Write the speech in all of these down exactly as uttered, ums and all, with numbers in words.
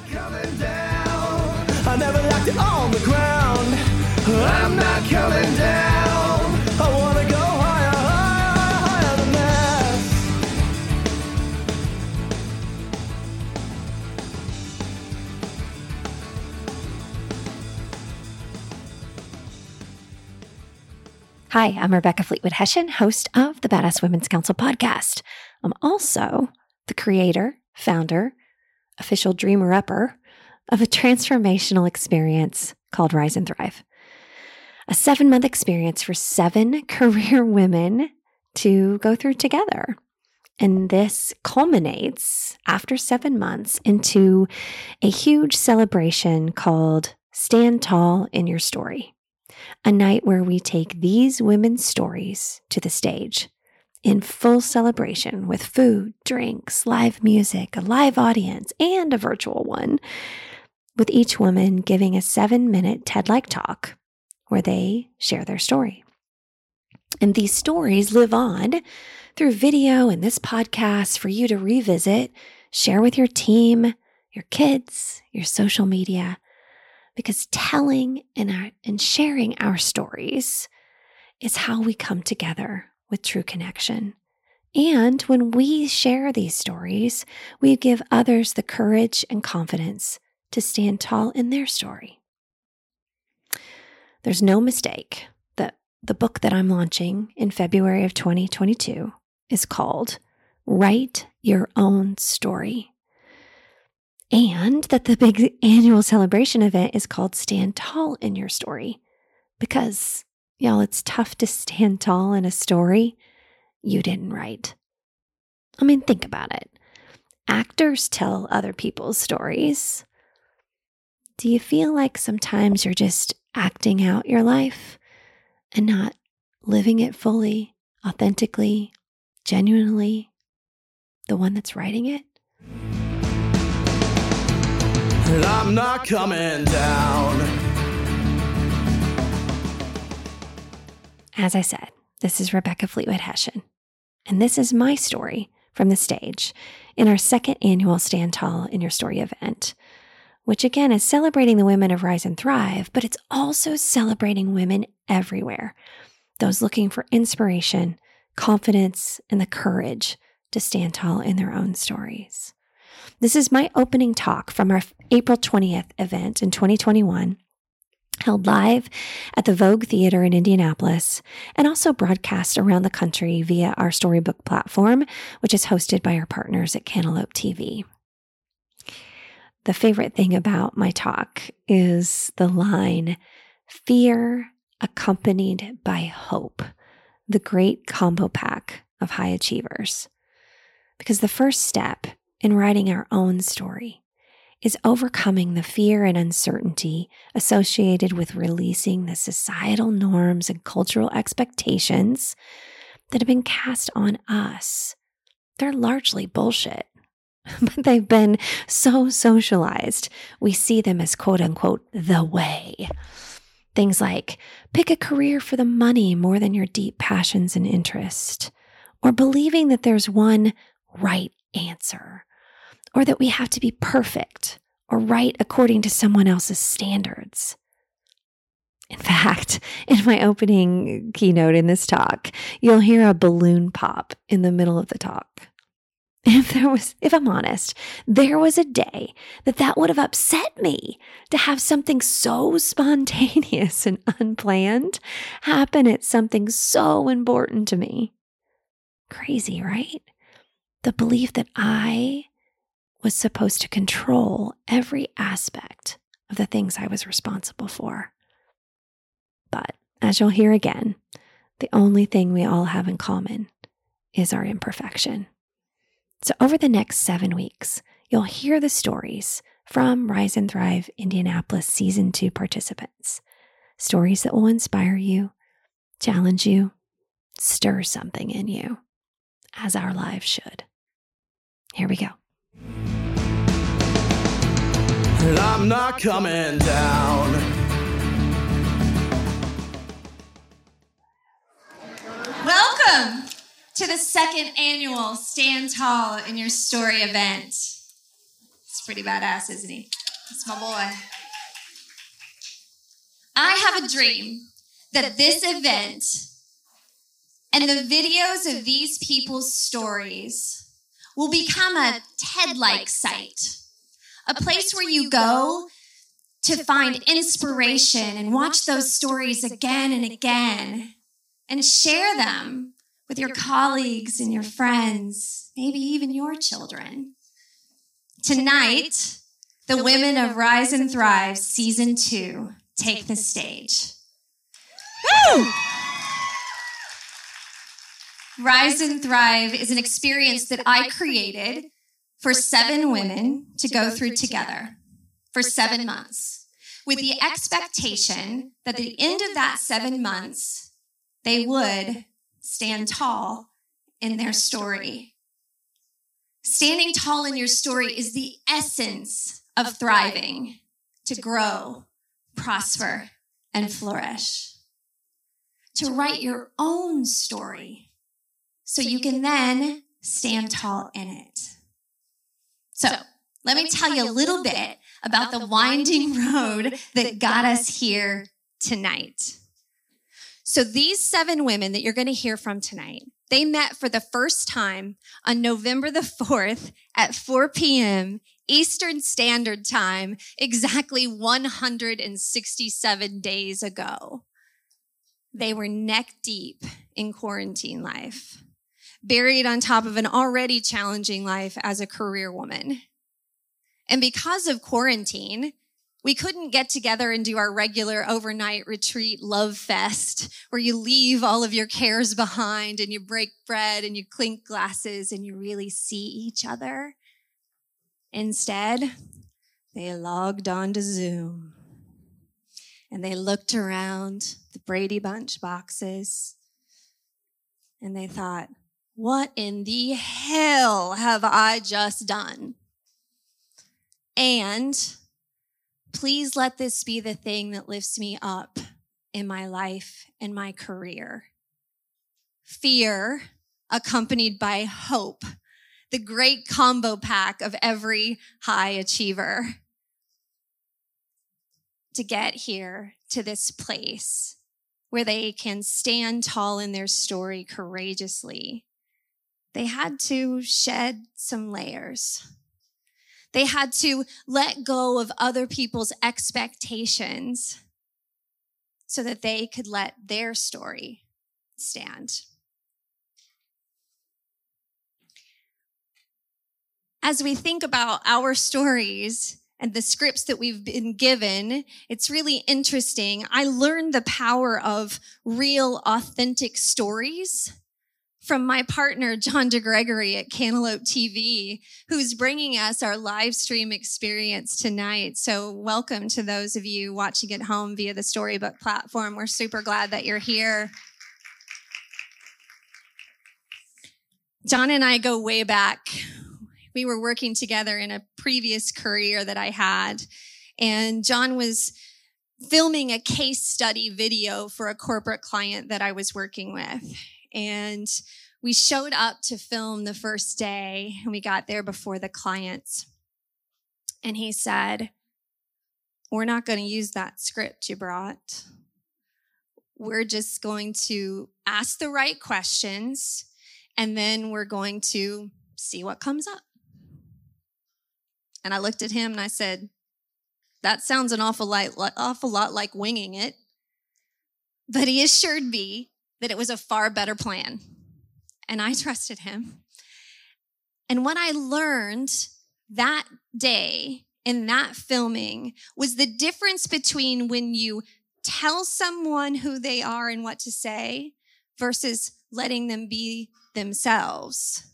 coming down. I never liked it on the ground. I'm not coming down. I want to go higher, higher, higher than this. Hi, I'm Rebecca Fleetwood Hession, host of the Badass Women's Council podcast. I'm also the creator, founder, official dreamer-upper of a transformational experience called Rise and Thrive. A seven-month experience for seven career women to go through together. And this culminates after seven months into a huge celebration called Stand Tall in Your Story. A night where we take these women's stories to the stage in full celebration with food, drinks, live music, a live audience, and a virtual one, with each woman giving a seven-minute TED-like talk where they share their story. And these stories live on through video and this podcast for you to revisit, share with your team, your kids, your social media, because telling and, our, and sharing our stories is how we come together with true connection. And when we share these stories, we give others the courage and confidence to stand tall in their story. There's no mistake that the book that I'm launching in February of twenty twenty-two is called Write Your Own Story. And that the big annual celebration event is called Stand Tall in Your Story. Because, y'all, it's tough to stand tall in a story you didn't write. I mean, think about it. Actors tell other people's stories. Do you feel like sometimes you're just acting out your life and not living it fully, authentically, genuinely, the one that's writing it? And I'm not coming down. As I said, this is Rebecca Fleetwood Hession, and this is my story from the stage in our second annual Stand Tall in Your Story event, which again is celebrating the women of Rise and Thrive, but it's also celebrating women everywhere, those looking for inspiration, confidence, and the courage to stand tall in their own stories. This is my opening talk from our April twentieth event in twenty twenty-one, held live at the Vogue Theater in Indianapolis, and also broadcast around the country via our Storybook platform, which is hosted by our partners at Cantaloupe T V. The favorite thing about my talk is the line, "Fear accompanied by hope," the great combo pack of high achievers. Because the first step in writing our own story is overcoming the fear and uncertainty associated with releasing the societal norms and cultural expectations that have been cast on us. They're largely bullshit, but they've been so socialized. We see them as quote unquote the way. Things like pick a career for the money more than your deep passions and interest, or believing that there's one right answer, or that we have to be perfect or right according to someone else's standards. In fact, in my opening keynote in this talk, you'll hear a balloon pop in the middle of the talk. If there was, if I'm honest, there was a day that that would have upset me to have something so spontaneous and unplanned happen at something so important to me. Crazy, right? The belief that I was supposed to control every aspect of the things I was responsible for. But as you'll hear again, the only thing we all have in common is our imperfection. So over the next seven weeks, you'll hear the stories from Rise and Thrive Indianapolis Season two participants. Stories that will inspire you, challenge you, stir something in you, as our lives should. Here we go. And I'm not coming down. Welcome to the second annual Stand Tall in Your Story event. It's pretty badass, isn't he? That's my boy. I have a dream that this event and the videos of these people's stories will become a TED-like site, a place where you go to find inspiration and watch those stories again and again and share them with your colleagues and your friends, maybe even your children. Tonight, the Women of Rise and Thrive Season two take the stage. Woo! Rise and Thrive is an experience that I created for seven women to go through together for seven months, with the expectation that at the end of that seven months, they would stand tall in their story. Standing tall in your story is the essence of thriving, to grow, prosper, and flourish. To write your own story so you can then stand tall in it. So, let me tell you a little bit about the winding road that got us here tonight. So these seven women that you're going to hear from tonight, they met for the first time on November the fourth at four p.m. Eastern Standard Time, exactly one hundred sixty-seven days ago. They were neck deep in quarantine life, buried on top of an already challenging life as a career woman. And because of quarantine, we couldn't get together and do our regular overnight retreat love fest where you leave all of your cares behind and you break bread and you clink glasses and you really see each other. Instead, they logged on to Zoom and they looked around the Brady Bunch boxes and they thought, what in the hell have I just done? And please let this be the thing that lifts me up in my life and my career. Fear accompanied by hope, the great combo pack of every high achiever. To get here to this place where they can stand tall in their story courageously, they had to shed some layers. They had to let go of other people's expectations so that they could let their story stand. As we think about our stories and the scripts that we've been given, it's really interesting. I learned the power of real, authentic stories from my partner, John DeGregory at Cantaloupe T V, who's bringing us our live stream experience tonight. So welcome to those of you watching at home via the Storybook platform. We're super glad that you're here. John and I go way back. We were working together in a previous career that I had, and John was filming a case study video for a corporate client that I was working with. And we showed up to film the first day, and we got there before the clients. And he said, we're not going to use that script you brought. We're just going to ask the right questions, and then we're going to see what comes up. And I looked at him and I said, that sounds an awful lot, awful lot like winging it. But he assured me that it was a far better plan. And I trusted him. And what I learned that day in that filming was the difference between when you tell someone who they are and what to say versus letting them be themselves.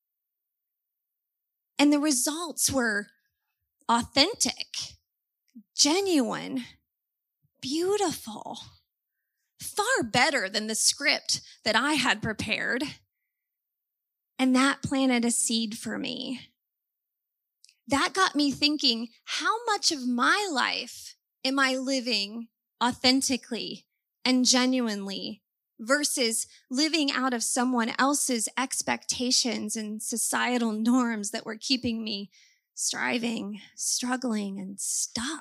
And the results were authentic, genuine, beautiful. Far better than the script that I had prepared. And that planted a seed for me. That got me thinking, how much of my life am I living authentically and genuinely versus living out of someone else's expectations and societal norms that were keeping me striving, struggling, and stuck.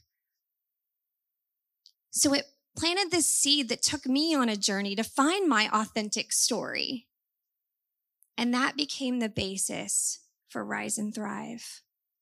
So it planted this seed that took me on a journey to find my authentic story. And that became the basis for Rise and Thrive.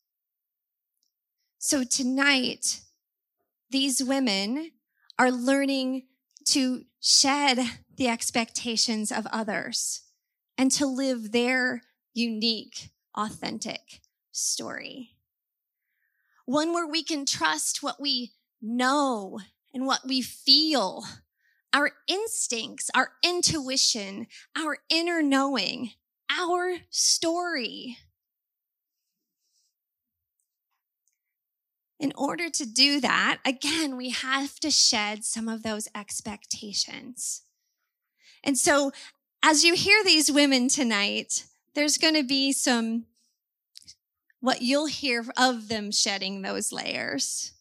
So tonight, these women are learning to shed the expectations of others and to live their unique, authentic story. One where we can trust what we know and what we feel, our instincts, our intuition, our inner knowing, our story. In order to do that, again, we have to shed some of those expectations. And so as you hear these women tonight, there's going to be some, what you'll hear of them shedding those layers.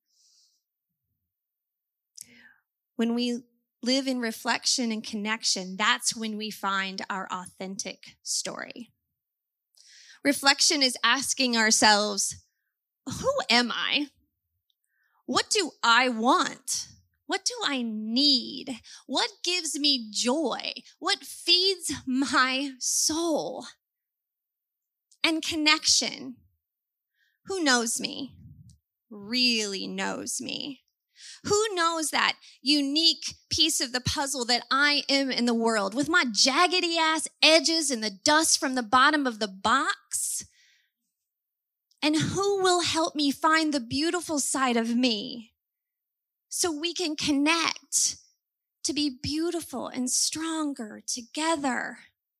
When we live in reflection and connection, that's when we find our authentic story. Reflection is asking ourselves, who am I? What do I want? What do I need? What gives me joy? What feeds my soul? And connection. Who knows me? Really knows me. Who knows that unique piece of the puzzle that I am in the world with my jaggedy ass edges and the dust from the bottom of the box? And who will help me find the beautiful side of me so we can connect to be beautiful and stronger together?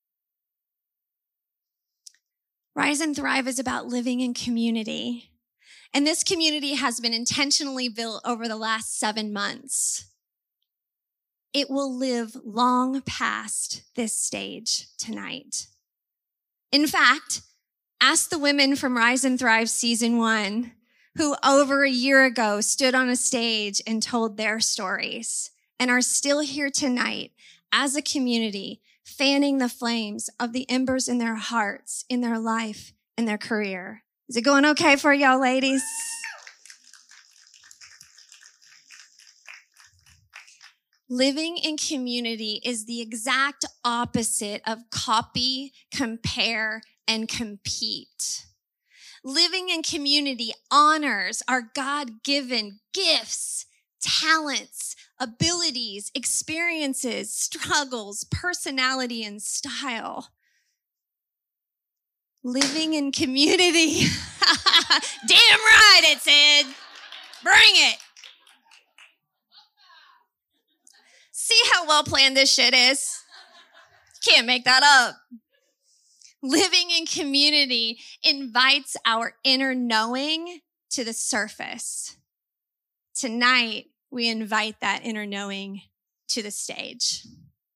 Rise and Thrive is about living in community. And this community has been intentionally built over the last seven months. It will live long past this stage tonight. In fact, ask the women from Rise and Thrive season one, who over a year ago stood on a stage and told their stories and are still here tonight as a community, fanning the flames of the embers in their hearts, in their life, in their career. Is it going okay for y'all ladies? Living in community is the exact opposite of copy, compare, and compete. Living in community honors our God-given gifts, talents, abilities, experiences, struggles, personality, and style. Living in community. Damn right it said. Bring it. See how well planned this shit is? Can't make that up. Living in community invites our inner knowing to the surface. Tonight, we invite that inner knowing to the stage.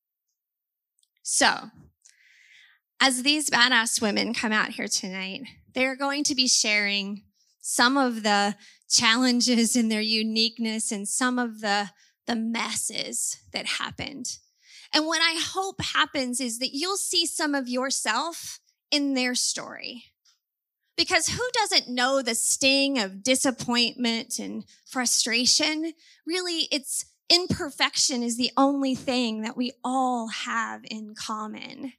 So, as these badass women come out here tonight, they're going to be sharing some of the challenges in their uniqueness and some of the, the messes that happened. And what I hope happens is that you'll see some of yourself in their story. Because who doesn't know the sting of disappointment and frustration? Really, it's imperfection is the only thing that we all have in common.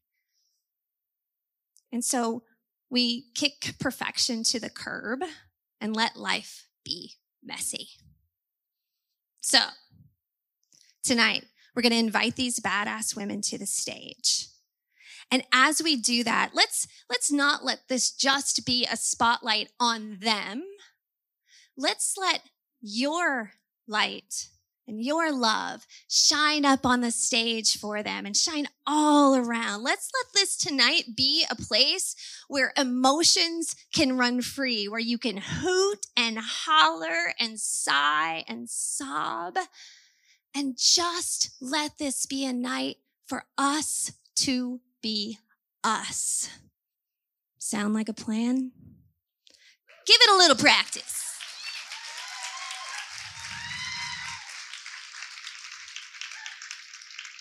And so we kick perfection to the curb and let life be messy. So tonight, we're going to invite these badass women to the stage. And as we do that, let's, let's not let this just be a spotlight on them. Let's let your light and your love shine up on the stage for them and shine all around. Let's let this tonight be a place where emotions can run free, where you can hoot and holler and sigh and sob. And just let this be a night for us to be us. Sound like a plan? Give it a little practice.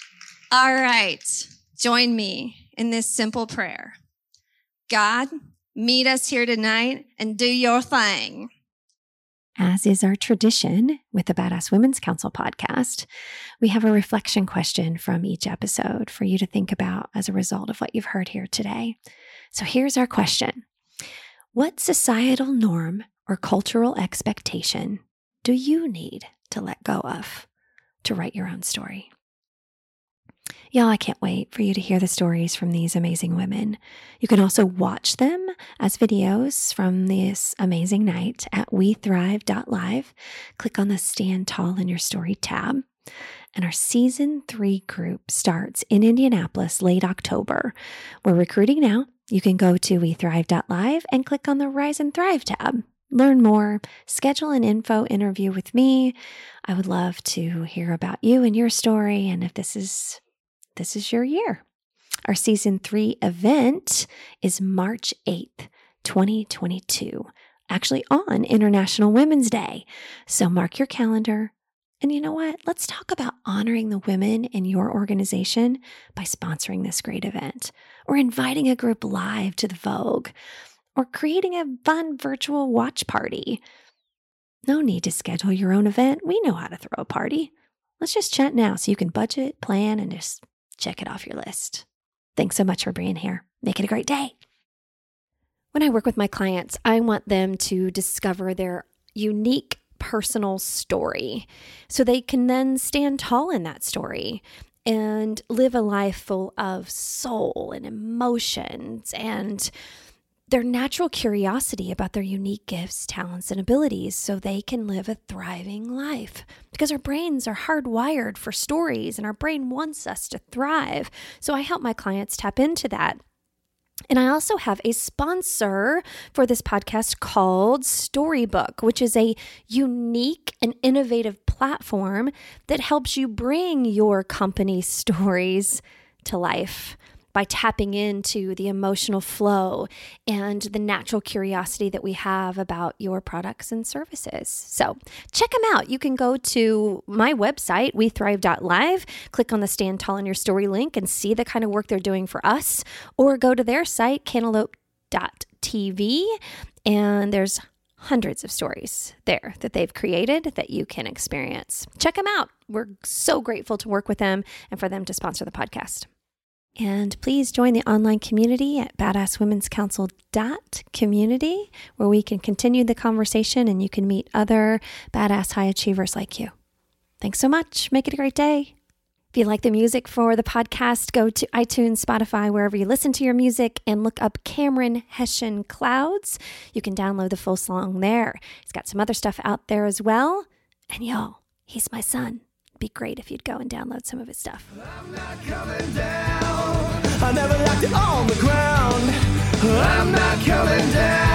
All right, join me in this simple prayer. God, meet us here tonight and do your thing. As is our tradition with the Badass Women's Council podcast, we have a reflection question from each episode for you to think about as a result of what you've heard here today. So here's our question. What societal norm or cultural expectation do you need to let go of to write your own story? Y'all, I can't wait for you to hear the stories from these amazing women. You can also watch them as videos from this amazing night at we thrive dot live. Click on the Stand Tall in Your Story tab. And our season three group starts in Indianapolis late October. We're recruiting now. You can go to we thrive dot live and click on the Rise and Thrive tab. Learn more, schedule an info interview with me. I would love to hear about you and your story, and if this is this is your year. Our season three event is March eighth, twenty twenty-two, actually on International Women's Day. So mark your calendar. And you know what? Let's talk about honoring the women in your organization by sponsoring this great event, or inviting a group live to the Vogue, or creating a fun virtual watch party. No need to schedule your own event. We know how to throw a party. Let's just chat now so you can budget, plan, and just check it off your list. Thanks so much for being here. Make it a great day. When I work with my clients, I want them to discover their unique personal story so they can then stand tall in that story and live a life full of soul and emotions and their natural curiosity about their unique gifts, talents, and abilities so they can live a thriving life. Because our brains are hardwired for stories and our brain wants us to thrive. So I help my clients tap into that. And I also have a sponsor for this podcast called Storybook, which is a unique and innovative platform that helps you bring your company stories to life by tapping into the emotional flow and the natural curiosity that we have about your products and services. So check them out. You can go to my website, we thrive dot live, click on the Stand Tall in Your Story link and see the kind of work they're doing for us, or go to their site, cantaloupe dot t v, and there's hundreds of stories there that they've created that you can experience. Check them out. We're so grateful to work with them and for them to sponsor the podcast. And please join the online community at badass women's council dot community, where we can continue the conversation and you can meet other badass high achievers like you. Thanks so much. Make it a great day. If you like the music for the podcast, go to iTunes, Spotify, wherever you listen to your music, and look up Cameron Hession Clouds. You can download the full song there. He's got some other stuff out there as well. And yo, he's my son. It'd be great if you'd go and download some of his stuff. I'm not coming down. I never left it on the ground. I'm not coming down.